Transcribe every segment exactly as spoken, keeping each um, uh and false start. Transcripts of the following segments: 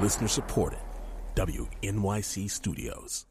Listener supported. W N Y C Studios.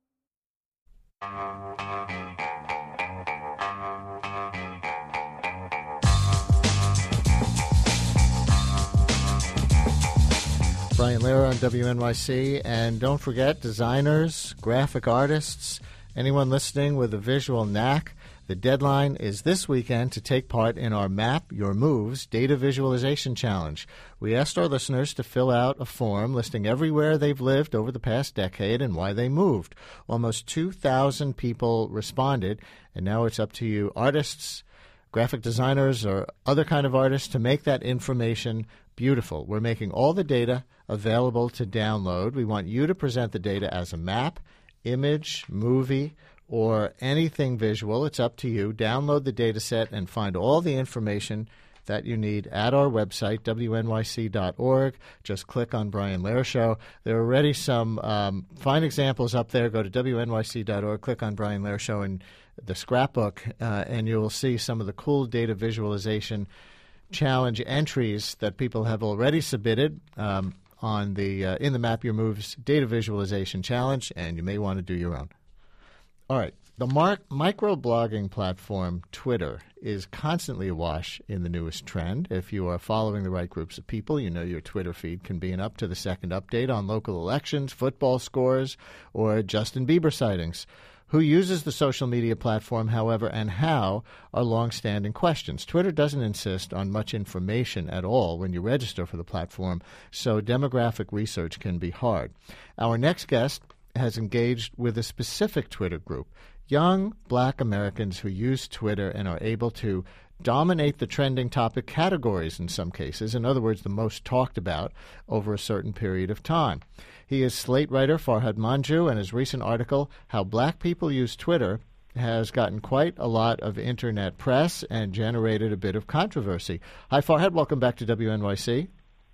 Brian Lehrer on W N Y C. And don't forget, designers, graphic artists, anyone listening with a visual knack, the deadline is this weekend to take part in our Map Your Moves Data Visualization Challenge. We asked our listeners to fill out a form listing everywhere they've lived over the past decade and why they moved. Almost two thousand people responded, and now it's up to you, artists, graphic designers, or other kind of artists, to make that information beautiful. We're making all the data available to download. We want you to present the data as a map, image, movie, or anything visual. It's up to you. Download the data set and find all the information that you need at our website, W N Y C dot org. Just click on Brian Lehrer Show. There are already some um, fine examples up there. Go to W N Y C dot org, click on Brian Lehrer Show and the scrapbook, uh, and you will see some of the cool data visualization challenge entries that people have already submitted um, on the uh, in the Map Your Moves Data Visualization Challenge, and you may want to do your own. All right. The mar- microblogging platform Twitter is constantly awash in the newest trend. If you are following the right groups of people, you know your Twitter feed can be an up-to-the-second update on local elections, football scores, or Justin Bieber sightings. Who uses the social media platform, however, and how are long-standing questions. Twitter doesn't insist on much information at all when you register for the platform, so demographic research can be hard. Our next guest has engaged with a specific Twitter group, young black Americans who use Twitter and are able to dominate the trending topic categories in some cases, in other words, the most talked about over a certain period of time. He is Slate writer Farhad Manjoo, and his recent article, How Black People Use Twitter, has gotten quite a lot of Internet press and generated a bit of controversy. Hi, Farhad. Welcome back to W N Y C.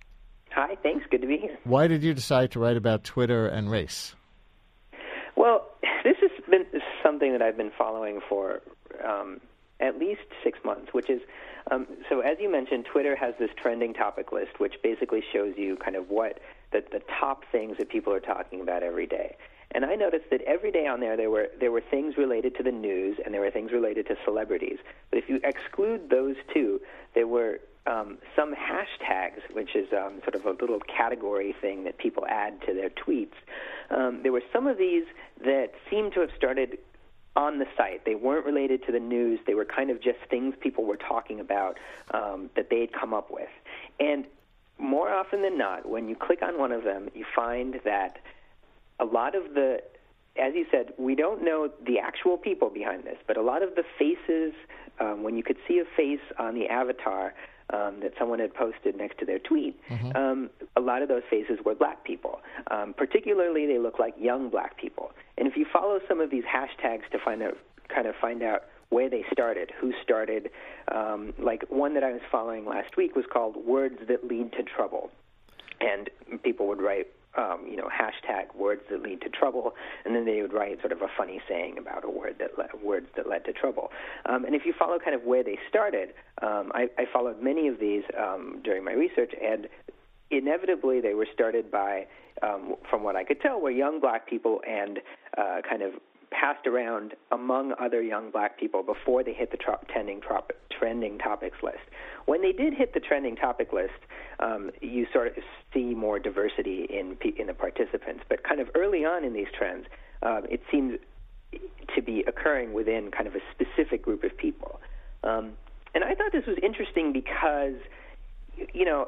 Hi, thanks. Good to be here. Why did you decide to write about Twitter and race? Well, this has been something that I've been following for um, at least six months, which is, um, so as you mentioned, Twitter has this trending topic list, which basically shows you kind of what the, the top things that people are talking about every day. And I noticed that every day on there, there were there were things related to the news and there were things related to celebrities. But if you exclude those two, there were um, some hashtags, which is um, sort of a little category thing that people add to their tweets. Um, there were some of these that seemed to have started on the site. They weren't related to the news. They were kind of just things people were talking about um, that they had come up with. And more often than not, when you click on one of them, you find that a lot of the, as you said, we don't know the actual people behind this, but a lot of the faces, um, when you could see a face on the avatar um, that someone had posted next to their tweet, mm-hmm. um, a lot of those faces were black people. Um, particularly, they look like young black people. And if you follow some of these hashtags to find out, kind of find out where they started, who started, um, like one that I was following last week was called Words That Lead to Trouble. And people would write, Um, you know, hashtag words that lead to trouble, and then they would write sort of a funny saying about a word that le- words that led to trouble. Um, and if you follow kind of where they started, um, I, I followed many of these um, during my research, and inevitably they were started by, um, from what I could tell, were young black people and uh, kind of passed around among other young black people before they hit the tro- trending, trop- trending topics list. When they did hit the trending topic list, um, you sort of see more diversity in in the participants. But kind of early on in these trends, uh, it seems to be occurring within kind of a specific group of people. Um, and I thought this was interesting because, you know,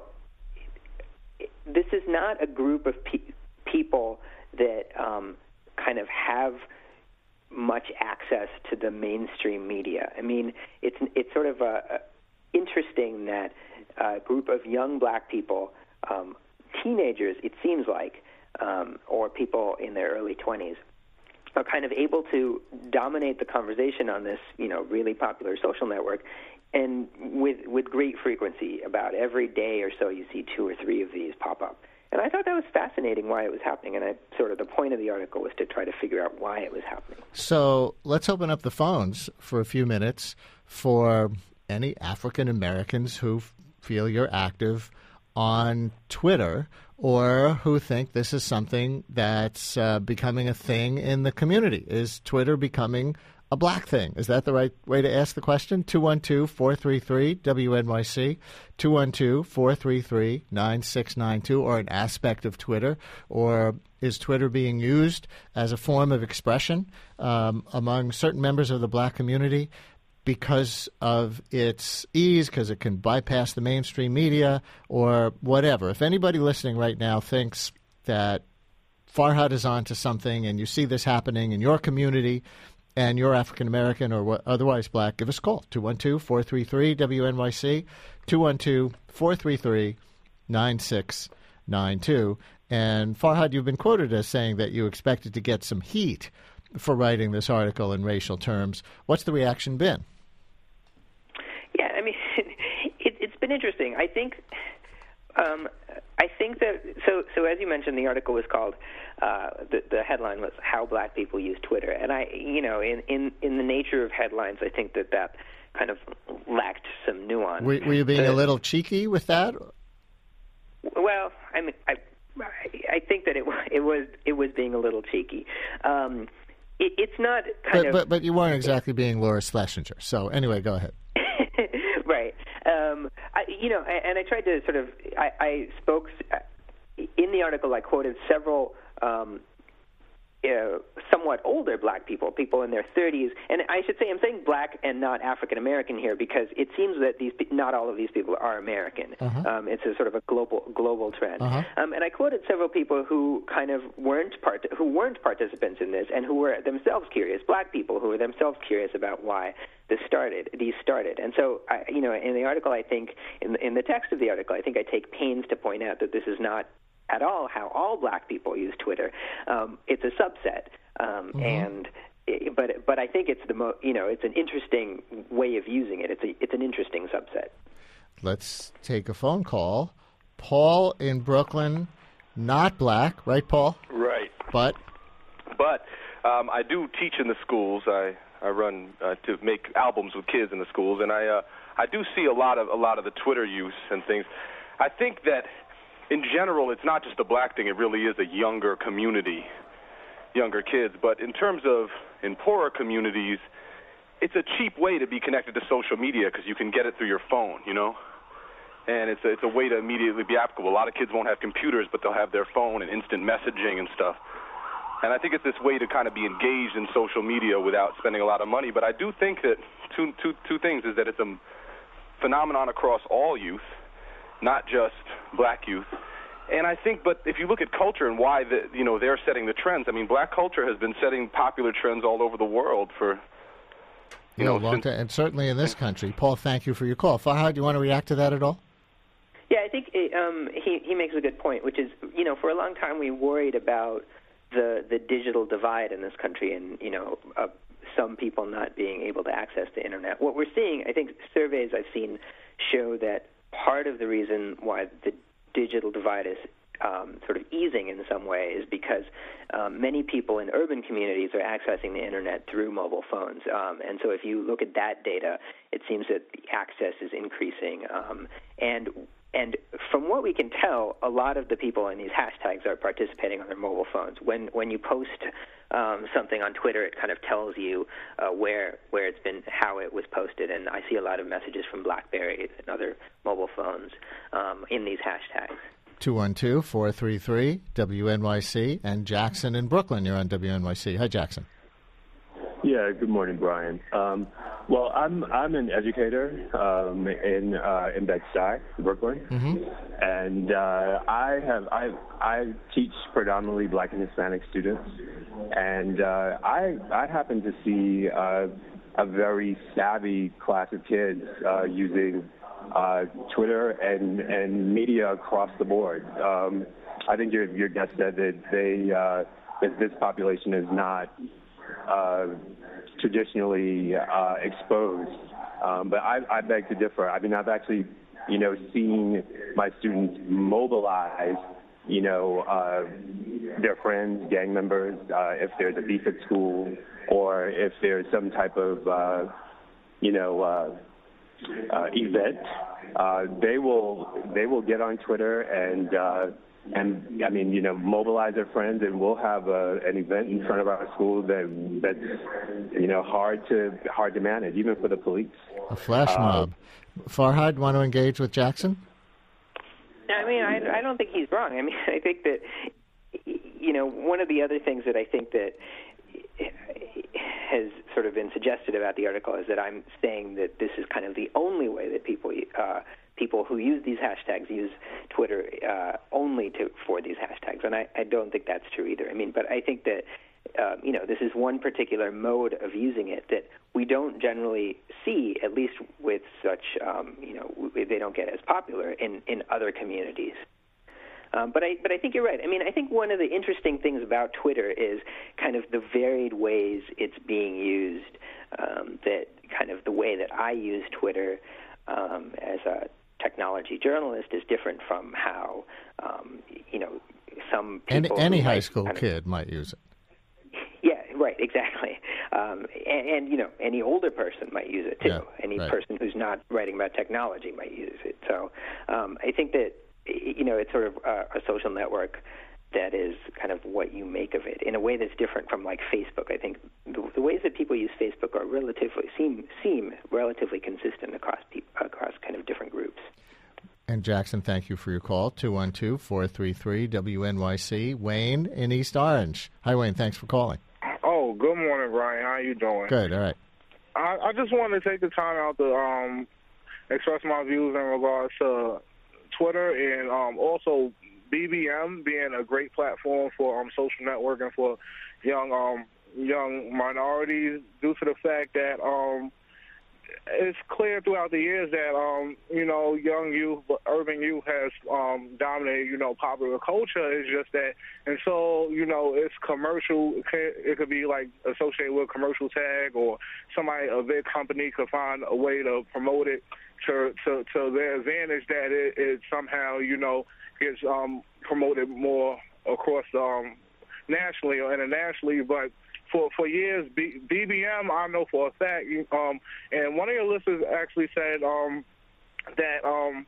this is not a group of pe- people that um, kind of have much access to the mainstream media. I mean, it's it's sort of a, a interesting that a group of young black people, um, teenagers, it seems like, um, or people in their early twenties, are kind of able to dominate the conversation on this, you know, really popular social network, and with with great frequency. About every day or so, you see two or three of these pop up. And I thought that was fascinating why it was happening, and I, sort of the point of the article was to try to figure out why it was happening. So let's open up the phones for a few minutes for any African Americans who f- feel you're active on Twitter or who think this is something that's uh, becoming a thing in the community. Is Twitter becoming a black thing? Is that the right way to ask the question? two one two, four three three, W N Y C, two one two, four three three, nine six nine two, or an aspect of Twitter? Or is Twitter being used as a form of expression um, among certain members of the black community because of its ease, because it can bypass the mainstream media, or whatever? If anybody listening right now thinks that Farhad is onto something and you see this happening in your community, and you're African-American or otherwise black, give us a call, two one two, four three three, W N Y C, two one two, four three three, nine six nine two. And Farhad, you've been quoted as saying that you expected to get some heat for writing this article in racial terms. What's the reaction been? Yeah, I mean, it, it's been interesting. I think... Um, I think that so. So as you mentioned, the article was called. Uh, the, the headline was "How Black People Use Twitter," and I, you know, in, in, in the nature of headlines, I think that that kind of lacked some nuance. Were, were you being the, a little cheeky with that? Well, I mean, I, I think that it it was it was being a little cheeky. Um, it, it's not kind but, of, but but you weren't exactly being Laura Schlesinger. So anyway, go ahead. Right. Um, I, you know, and I tried to sort of, I, I spoke, in the article I quoted several um, uh, somewhat older black people, people in their thirties, and I should say I'm saying black and not African-American here because it seems that these not all of these people are American. Uh-huh. Um, it's a sort of a global global trend. Uh-huh. Um, and I quoted several people who kind of weren't part, who weren't participants in this and who were themselves curious, black people who were themselves curious about why this started, these started. And so, I, you know, in the article, I think, in, in the text of the article, I think I take pains to point out that this is not at all how all black people use Twitter. Um, it's a subset. Um, mm-hmm. And but but I think it's the mo- you know, it's an interesting way of using it. It's a, it's an interesting subset. Let's take a phone call. Paul in Brooklyn, not black, right, Paul? Right. But? But um, I do teach in the schools. I I run uh, to make albums with kids in the schools, and I uh, I do see a lot of a lot of the Twitter use and things. I think that in general, it's not just a black thing. It really is a younger community, younger kids. But in terms of in poorer communities, it's a cheap way to be connected to social media because you can get it through your phone, you know. And it's a, it's a way to immediately be applicable. A lot of kids won't have computers, but they'll have their phone and instant messaging and stuff. And I think it's this way to kind of be engaged in social media without spending a lot of money. But I do think that two, two, two things is that it's a phenomenon across all youth, not just black youth. And I think, but if you look at culture and why the, you know, they're setting the trends, I mean, black culture has been setting popular trends all over the world for, you yeah, know, long time, and certainly in this country. Paul, thank you for your call. Farhad, do you want to react to that at all? Yeah, I think it, um, he he makes a good point, which is, you know, for a long time we worried about the the digital divide in this country, and you know, uh, some people not being able to access the internet. What we're seeing, I think, surveys I've seen show that part of the reason why the digital divide is um, sort of easing in some way is because um, many people in urban communities are accessing the internet through mobile phones. Um, and so if you look at that data, it seems that the access is increasing. Um, and and from what we can tell, a lot of the people in these hashtags are participating on their mobile phones. When when you post um, something on Twitter, it kind of tells you uh, where where it's been, how it was posted. And I see a lot of messages from BlackBerry and other mobile phones um, in these hashtags. two one two, four three three, W N Y C, and Jackson in Brooklyn. You're on W N Y C. Hi, Jackson. Yeah, good morning, Brian. Um, well, I'm I'm an educator um, in uh, in Bed-Stuy, Brooklyn, mm-hmm. and uh, I have I I teach predominantly Black and Hispanic students, and uh, I I happen to see uh, a very savvy class of kids uh, using uh, Twitter and and media across the board. Um, I think your your guest said that they uh, that this population is not Uh, traditionally uh, exposed, um, but I, I beg to differ. I mean, I've actually, you know, seen my students mobilize, you know, uh, their friends, gang members, uh, if there's a beef at school, or if there's some type of, uh, you know, uh, uh, event. Uh, they will they will get on Twitter and uh, and I mean, you know, mobilize their friends, and we'll have a, an event in front of our school that that's, you know, hard to hard to manage, even for the police. A flash mob. Uh, Farhad, want to engage with Jackson? I mean, I, I don't think he's wrong. I mean, I think that, you know, one of the other things that I think that has sort of been suggested about the article is that I'm saying that this is kind of the only way that people uh, people who use these hashtags use Twitter uh, only to for these hashtags, and I, I don't think that's true either. I mean, but I think that uh, you know this is one particular mode of using it that we don't generally see, at least with such um, you know they don't get as popular in, in other communities. Um, but I but I think you're right. I mean, I think one of the interesting things about Twitter is kind of the varied ways it's being used. Um, that kind of the way that I use Twitter um, as a technology journalist is different from how um, you know some people. Any, any high school kind of, kid might use it. Yeah, right, exactly. Um, and, and you know, any older person might use it too. Yeah, any right. person who's not writing about technology might use it. So um, I think that. You know, it's sort of a, a social network that is kind of what you make of it in a way that's different from like Facebook. I think the, the ways that people use Facebook are relatively seem seem relatively consistent across peop, across kind of different groups. And Jackson, thank you for your call. two one two, four three three, W N Y C. Wayne in East Orange. Hi, Wayne. Thanks for calling. Oh, good morning, Brian. How you doing? Good. All right. I, I just wanted to take the time out to um, express my views in regards to Twitter and um, also B B M being a great platform for um, social networking for young um, young minorities due to the fact that um, it's clear throughout the years that, um, you know, young youth, urban youth has um, dominated, you know, popular culture. It's just that, and so, you know, it's commercial. It could be, like, associated with a commercial tag, or somebody, a big company could find a way to promote it to to, to their advantage, that it, it somehow, you know, gets um, promoted more across um, nationally or internationally. But For for years, B, BBM, I know for a fact, um, and one of your listeners actually said um, that, um,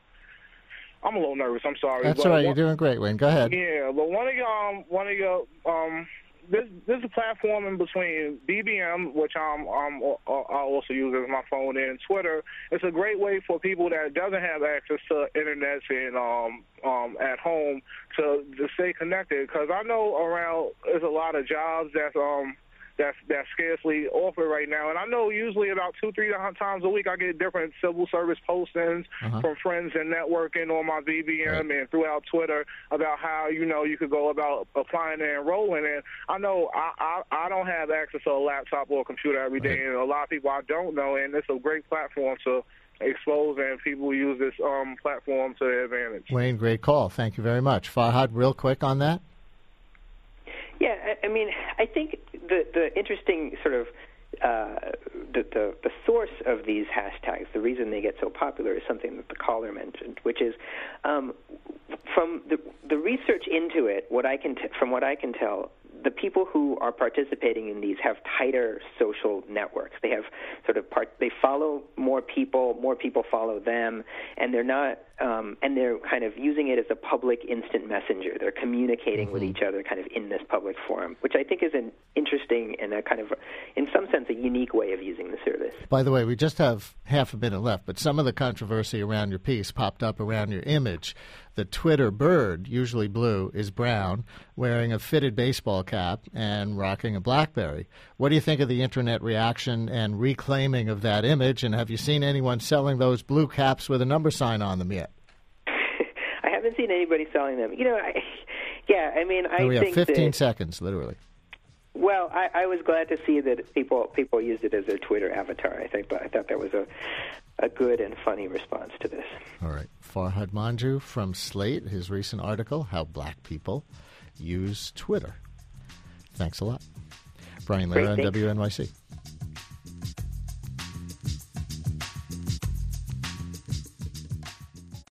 I'm a little nervous, I'm sorry. That's but all right, one, you're doing great, Wayne. Go ahead. Yeah, but one of your, um, one of your, um, this this is a platform in between B B M, which I'm, I'm I also use as my phone, and Twitter. It's a great way for people that doesn't have access to internet and um, um, at home to, to stay connected. Because I know around there's a lot of jobs that's um. That's that's scarcely offered right now, and I know usually about two, three times a week I get different civil service postings uh-huh. from friends and networking on my B B M right. and throughout Twitter about how you know you could go about applying and enrolling. And I know I I, I don't have access to a laptop or a computer every day, right. and a lot of people I don't know, and it's a great platform to expose, and people use this um, platform to their advantage. Wayne, great call. Thank you very much. Farhad, real quick on that. Yeah, I, I mean, I think the the interesting sort of uh, the, the the source of these hashtags, the reason they get so popular, is something that the caller mentioned, which is um, from the the research into it. What I can t- from what I can tell, the people who are participating in these have tighter social networks. They have sort of part. They follow more people. More people follow them, and they're not. Um, and they're kind of using it as a public instant messenger. They're communicating mm-hmm. with each other kind of in this public forum, which I think is an interesting and a kind of, in some sense, a unique way of using the service. By the way, we just have half a minute left, but some of the controversy around your piece popped up around your image. The Twitter bird, usually blue, is brown, wearing a fitted baseball cap and rocking a BlackBerry. What do you think of the internet reaction and reclaiming of that image, and have you seen anyone selling those blue caps with a number sign on them yet? I haven't seen anybody selling them. You know, I, yeah, I mean, I and we think have fifteen that, seconds, literally. Well, I, I was glad to see that people people used it as their Twitter avatar. I think, but I thought that was a a good and funny response to this. All right, Farhad Manjoo from Slate, his recent article, "How Black People Use Twitter." Thanks a lot, Brian Lehrer on W N Y C.